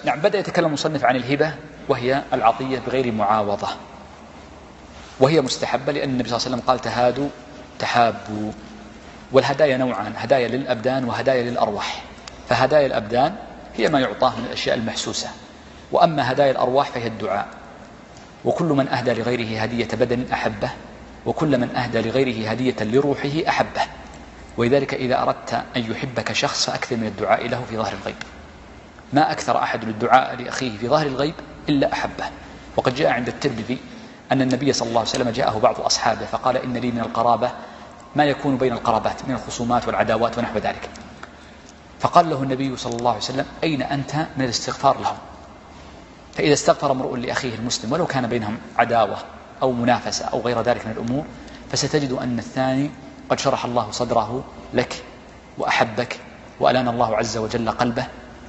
نعم، بدأ يتكلم المصنف عن الهبة، وهي العطية بغير معاوضة، وهي مستحبة لأن النبي صلى الله عليه وسلم قال تهادوا تحابوا. والهدايا نوعان، هدايا للأبدان وهدايا للأرواح. فهدايا الأبدان هي ما يعطاه من الأشياء المحسوسة، وأما هدايا الأرواح فهي الدعاء. وكل من أهدى لغيره هدية بدن أحبه، وكل من أهدى لغيره هدية لروحه أحبه. ولذلك إذا أردت أن يحبك شخص فأكثر من الدعاء له في ظهر الغيب. ما أكثر أحد الدعاء لأخيه في ظهر الغيب إلا أحبه. وقد جاء عند الترمذي أن النبي صلى الله عليه وسلم جاءه بعض أصحابه فقال إن لي من القرابة ما يكون بين القرابات من الخصومات والعداوات ونحو ذلك. فقال له النبي صلى الله عليه وسلم أين أنت من الاستغفار لهم؟ فإذا استغفر امرؤ لأخيه المسلم ولو كان بينهم عداوة أو منافسة أو غير ذلك من الأمور، فستجد أن الثاني قد شرح الله صدره لك وأحبك وألان الله عز وجل قلبه،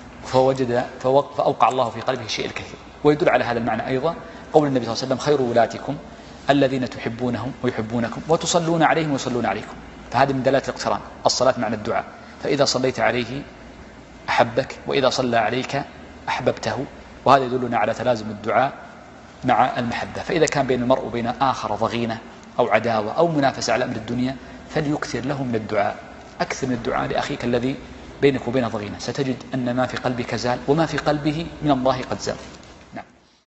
فأوقع الله في قلبه شيء الكثير. ويدل على هذا المعنى أيضا قول النبي صلى الله عليه وسلم خير ولاتكم الذين تحبونهم ويحبونكم وتصلون عليهم ويصلون عليكم. فهذا من دلالة الاقتران، الصلاة معنى الدعاء. فإذا صليت عليه أحبك، وإذا صلى عليك أحببته. وهذا يدلنا على تلازم الدعاء مع المحبة. فإذا كان بين المرء وبين آخر ضغينة أو عداوة أو منافسة على أمر الدنيا فليكثر له من الدعاء. أكثر من الدعاء لأخيك الذي بينك وبين ضغينة، ستجد أن ما في قلبك زال وما في قلبه من الله قد زال.